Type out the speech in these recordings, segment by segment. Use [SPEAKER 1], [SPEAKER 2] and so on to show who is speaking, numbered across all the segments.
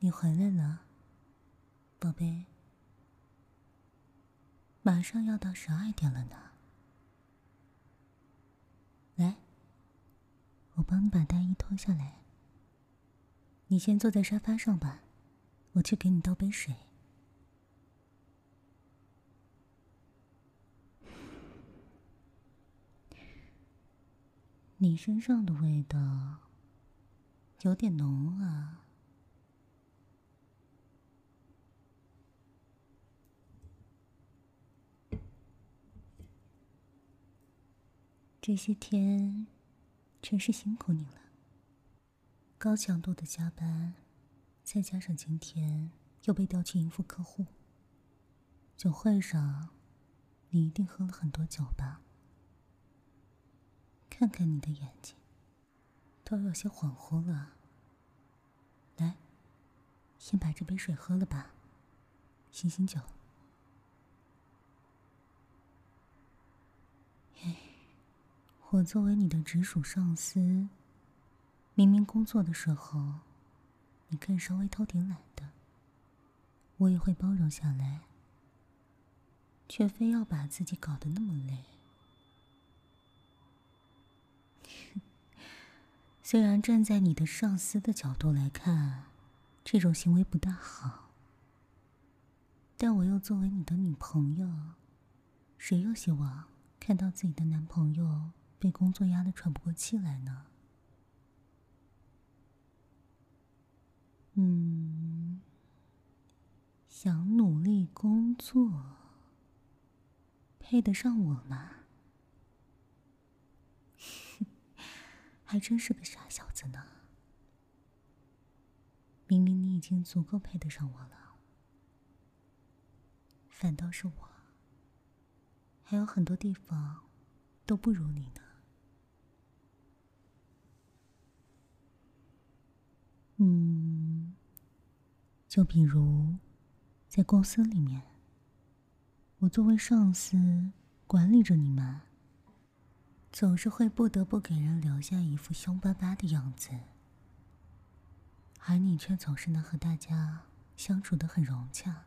[SPEAKER 1] 你回来了，宝贝。马上要到12点了呢。来，我帮你把大衣脱下来。你先坐在沙发上吧，我去给你倒杯水。你身上的味道有点浓啊。这些天真是辛苦你了，高强度的加班，再加上今天又被调去应付客户。酒会上，你一定喝了很多酒吧？看看你的眼睛，都有些恍惚了。来，先把这杯水喝了吧，醒醒酒。我作为你的直属上司，明明工作的时候，你可以稍微偷点懒的，我也会包容下来，却非要把自己搞得那么累。虽然站在你的上司的角度来看，这种行为不大好，但我又作为你的女朋友，谁又希望看到自己的男朋友被工作压得喘不过气来呢？想努力工作，配得上我吗？还真是个傻小子呢。明明你已经足够配得上我了，反倒是我，还有很多地方都不如你呢。就比如在公司里面，我作为上司管理着你们，总是会不得不给人留下一副凶巴巴的样子，而你却总是能和大家相处得很融洽。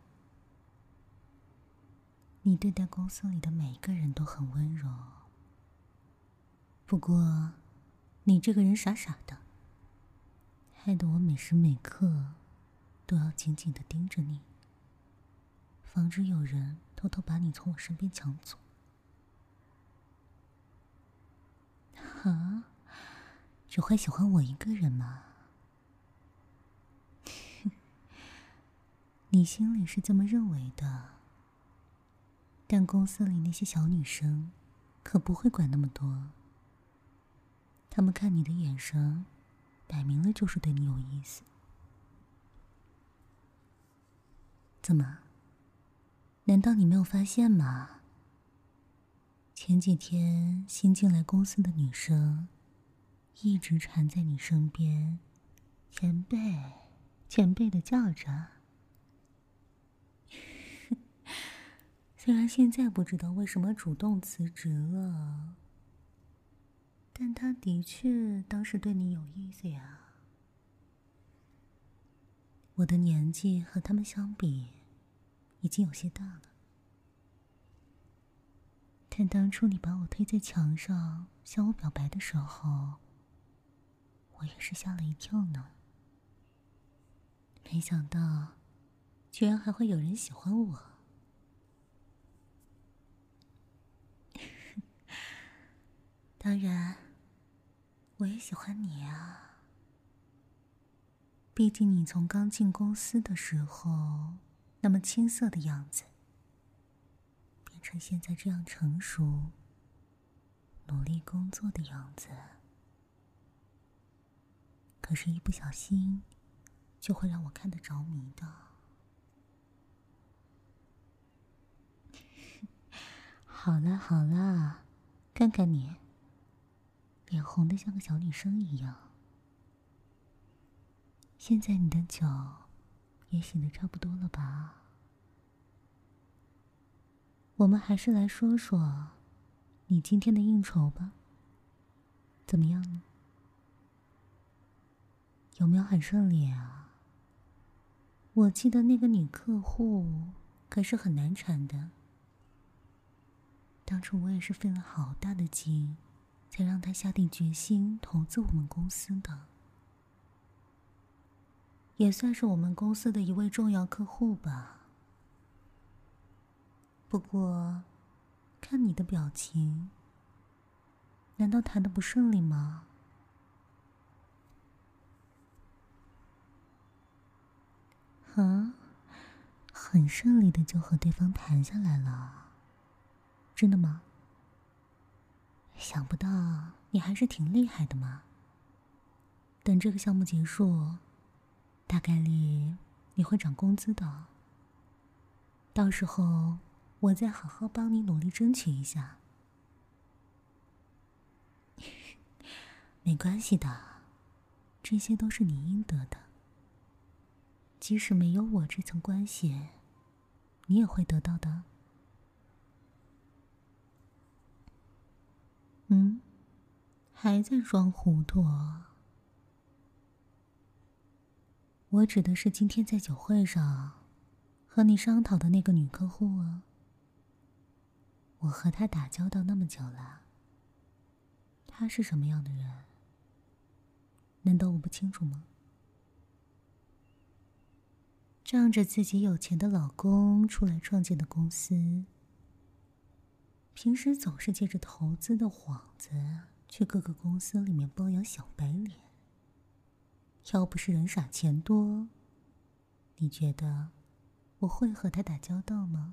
[SPEAKER 1] 你对待公司里的每一个人都很温柔，不过你这个人傻傻的，害得我每时每刻都要紧紧地盯着你，防止有人偷偷把你从我身边抢走。啊，只会喜欢我一个人吗？你心里是这么认为的，但公司里那些小女生可不会管那么多，她们看你的眼神摆明了就是对你有意思。怎么？难道你没有发现吗？前几天新进来公司的女生一直缠在你身边，前辈前辈的叫着。虽然现在不知道为什么主动辞职了，但他的确当时对你有意思呀。我的年纪和他们相比已经有些大了，但当初你把我推在墙上向我表白的时候，我也是吓了一跳呢。没想到居然还会有人喜欢我。当然我也喜欢你啊，毕竟你从刚进公司的时候那么青涩的样子，变成现在这样成熟努力工作的样子，可是一不小心就会让我看得着迷的。好啦好啦，看看你，脸红得像个小女生一样。现在你的酒也醒得差不多了吧？我们还是来说说你今天的应酬吧，怎么样呢？有没有很顺利啊？ 我记得那个女客户可是很难缠的，当初我也是费了好大的劲，才让她下定决心投资我们公司的，也算是我们公司的一位重要客户吧。不过，看你的表情，难道谈得不顺利吗？啊，很顺利的就和对方谈下来了，真的吗？想不到你还是挺厉害的嘛。等这个项目结束，大概率你会涨工资的。到时候我再好好帮你努力争取一下。没关系的，这些都是你应得的。即使没有我这层关系，你也会得到的。还在装糊涂啊？我指的是今天在酒会上和你商讨的那个女客户啊。我和她打交道那么久了，她是什么样的人？难道我不清楚吗？仗着自己有钱的老公出来创建的公司，平时总是借着投资的幌子去各个公司里面包养小白脸。要不是人傻钱多，你觉得我会和他打交道吗？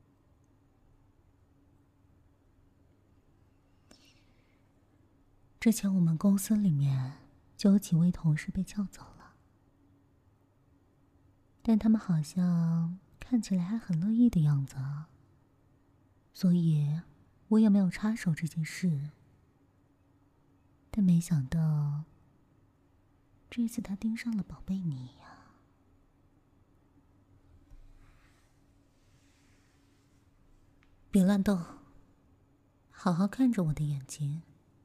[SPEAKER 1] 之前我们公司里面就有几位同事被撬走了，但他们好像看起来还很乐意的样子啊，所以我也没有插手这件事。但没想到这次他盯上了宝贝你呀。别乱动，好好看着我的眼睛。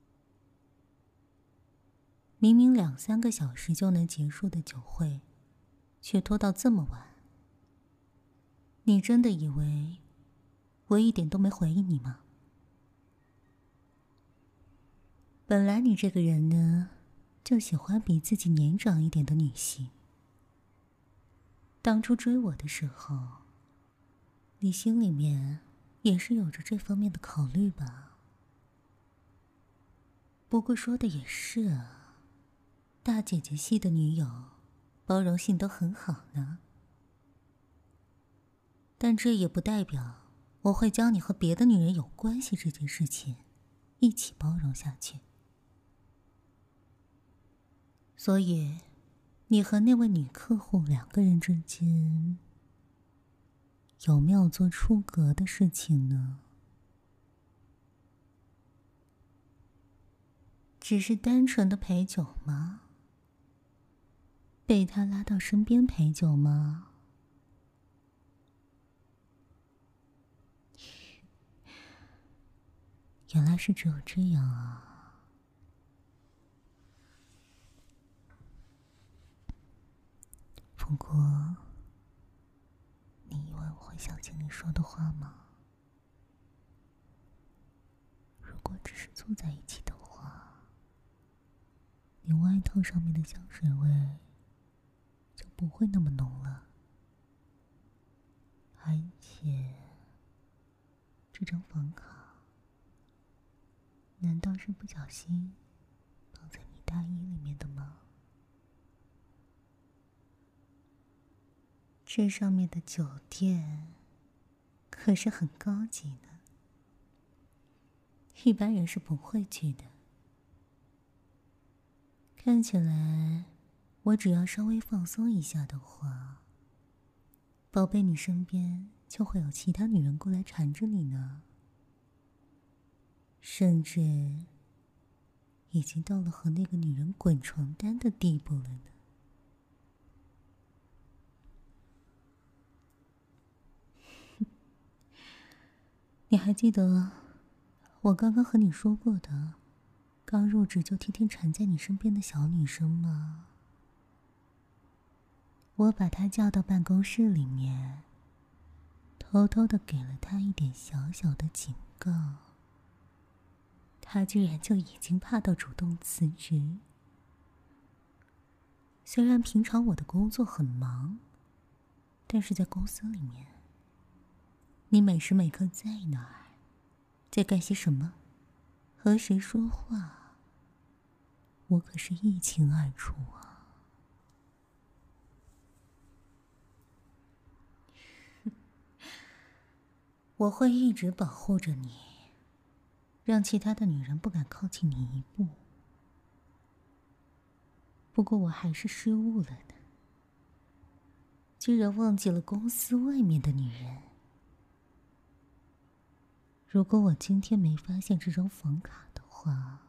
[SPEAKER 1] 明明2-3个小时就能结束的酒会，却拖到这么晚。你真的以为我一点都没回应你吗？本来你这个人呢，就喜欢比自己年长一点的女性。当初追我的时候，你心里面也是有着这方面的考虑吧？不过说的也是啊，大姐姐系的女友，包容性都很好呢。但这也不代表我会将你和别的女人有关系这件事情一起包容下去。所以，你和那位女客户2个人之间，有没有做出格的事情呢？只是单纯的陪酒吗？被他拉到身边陪酒吗？原来是只有这样啊。不过，你以为我会相信你说的话吗？如果只是坐在一起的话，你外套上面的香水味就不会那么浓了。而且，这张房卡难道是不小心放在你大衣里面的吗？这上面的酒店可是很高级的，一般人是不会去的。看起来，我只要稍微放松一下的话，宝贝，你身边就会有其他女人过来缠着你呢，甚至已经到了和那个女人滚床单的地步了呢。你还记得我刚刚和你说过的，刚入职就天天缠在你身边的小女生吗？ 我把他叫到办公室里面，偷偷的给了他一点小小的警告。他居然就已经怕到主动辞职。虽然平常我的工作很忙，但是在公司里面，你每时每刻在哪儿，在干些什么，和谁说话，我可是一清二楚啊。我会一直保护着你，让其他的女人不敢靠近你一步。不过我还是失误了的，居然忘记了公司外面的女人。如果我今天没发现这张房卡的话，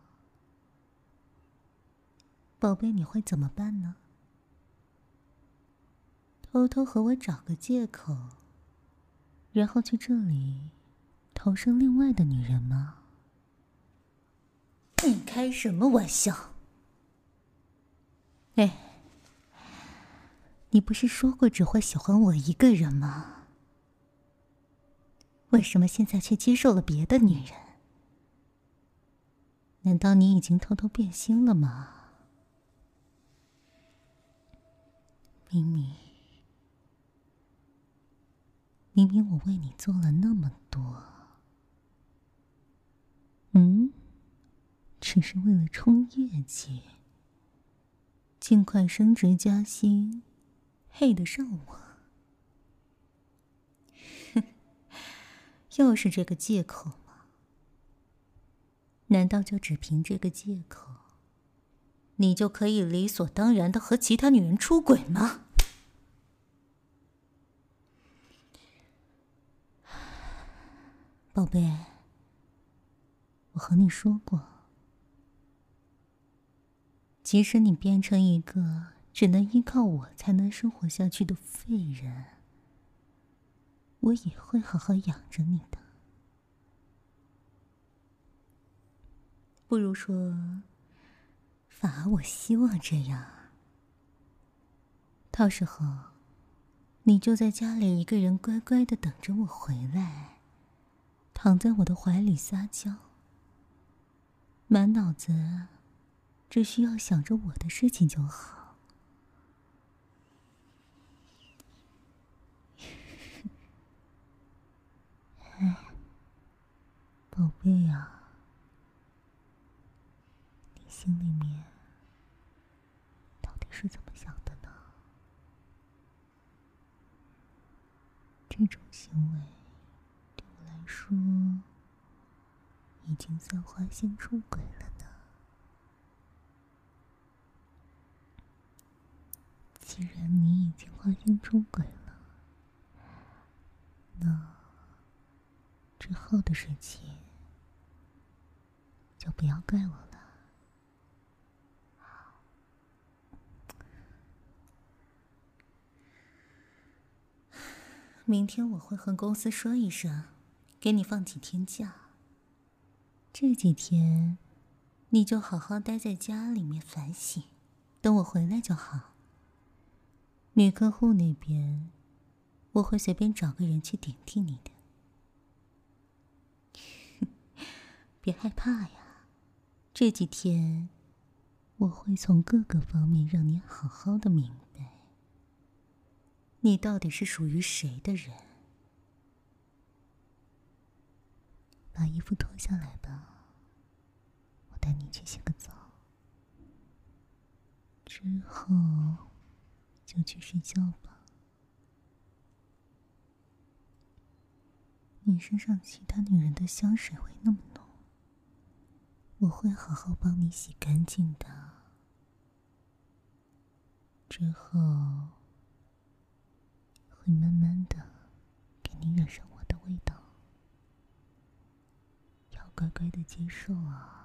[SPEAKER 1] 宝贝，你会怎么办呢？偷偷和我找个借口，然后去这里投生另外的女人吗？你开什么玩笑？哎，你不是说过只会喜欢我一个人吗？为什么现在却接受了别的女人？难道你已经偷偷变心了吗？明明我为你做了那么多，只是为了冲业绩，尽快升职加薪，配得上我。又是这个借口吗？难道就只凭这个借口，你就可以理所当然的和其他女人出轨吗？宝贝，我和你说过，即使你变成一个只能依靠我才能生活下去的废人，我也会好好养着你的。不如说，反而我希望这样。到时候，你就在家里一个人乖乖的等着我回来，躺在我的怀里撒娇，满脑子只需要想着我的事情就好。哎，宝贝啊，你心里面到底是怎么想的呢？这种行为对我来说已经算花心出轨了呢。既然你已经花心出轨了，那之后的事情就不要怪我了。明天我会和公司说一声，给你放几天假。这几天你就好好待在家里面反省，等我回来就好。女客户那边我会随便找个人去顶替你的。别害怕呀，这几天我会从各个方面让你好好的明白，你到底是属于谁的人。把衣服脱下来吧，我带你去洗个澡，之后就去睡觉吧。你身上其他女人的香水味那么浓，我会好好帮你洗干净的。之后会慢慢的给你染上我的味道，要乖乖的接受啊。